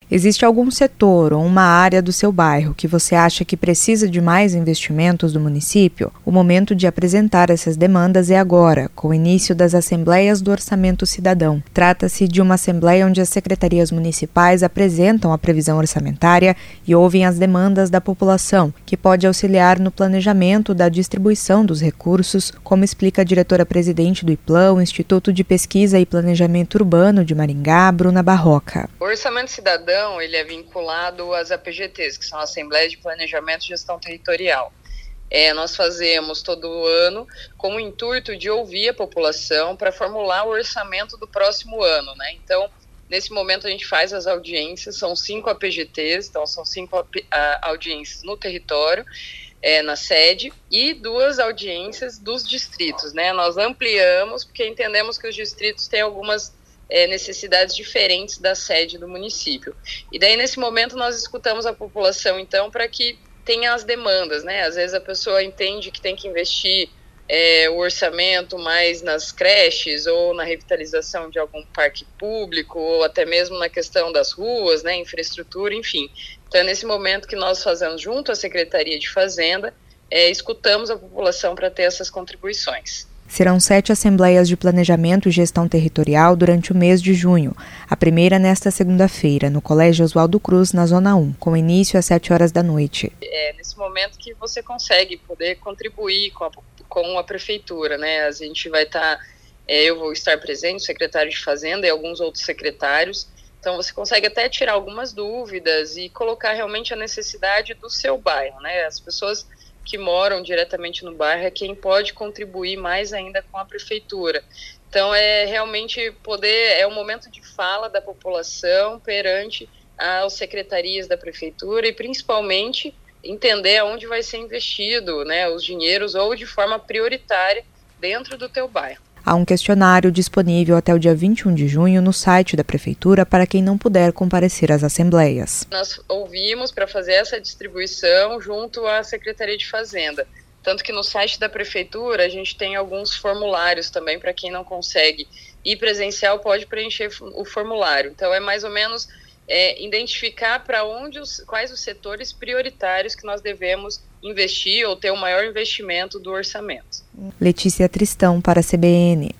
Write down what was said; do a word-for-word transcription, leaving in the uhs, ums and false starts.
Existe algum setor ou uma área do seu bairro que você acha que precisa de mais investimentos do município? O momento de apresentar essas demandas é agora, com o início das Assembleias do Orçamento Cidadão. Trata-se de uma assembleia onde as secretarias municipais apresentam a previsão orçamentária e ouvem as demandas da população, que pode auxiliar no planejamento da distribuição dos recursos, como explica a diretora-presidente do I P L A, o Instituto de Pesquisa e Planejamento Urbano de Maringá, Bruna Barroca. O Orçamento Cidadão ele é vinculado às A P G Ts, que são Assembleias de Planejamento e Gestão Territorial. É, nós fazemos todo ano com o intuito de ouvir a população para formular o orçamento do próximo ano, né? Então, nesse momento a gente faz as audiências, são cinco A P G Ts, então são cinco audiências no território, é, na sede, e duas audiências dos distritos, né? Nós ampliamos porque entendemos que os distritos têm algumas É, necessidades diferentes da sede do município. E daí, nesse momento, nós escutamos a população, então, para que tenha as demandas, né? Às vezes a pessoa entende que tem que investir é, o orçamento mais nas creches ou na revitalização de algum parque público ou até mesmo na questão das ruas, né? Infraestrutura, enfim. Então, é nesse momento que nós fazemos, junto à Secretaria de Fazenda, é, escutamos a população para ter essas contribuições. Serão sete assembleias de planejamento e gestão territorial durante o mês de junho. A primeira nesta segunda-feira, no Colégio Oswaldo Cruz, na Zona um, com início às sete horas da noite. É nesse momento que você consegue poder contribuir com a, com a prefeitura, né? A gente vai estar, tá, é, eu vou estar presente, o secretário de Fazenda e alguns outros secretários. Então você consegue até tirar algumas dúvidas e colocar realmente a necessidade do seu bairro, né? As pessoas que moram diretamente no bairro é quem pode contribuir mais ainda com a prefeitura. Então, é realmente poder, é um momento de fala da população perante as secretarias da prefeitura e, principalmente, entender aonde vai ser investido, né, os dinheiros ou de forma prioritária dentro do teu bairro. Há um questionário disponível até o dia vinte e um de junho no site da Prefeitura para quem não puder comparecer às assembleias. Nós ouvimos para fazer essa distribuição junto à Secretaria de Fazenda. Tanto que no site da Prefeitura a gente tem alguns formulários também para quem não consegue ir presencial, pode preencher o formulário. Então é mais ou menos é, identificar para onde os, quais os setores prioritários que nós devemos investir ou ter o maior investimento do orçamento. Letícia Tristão para a C B N.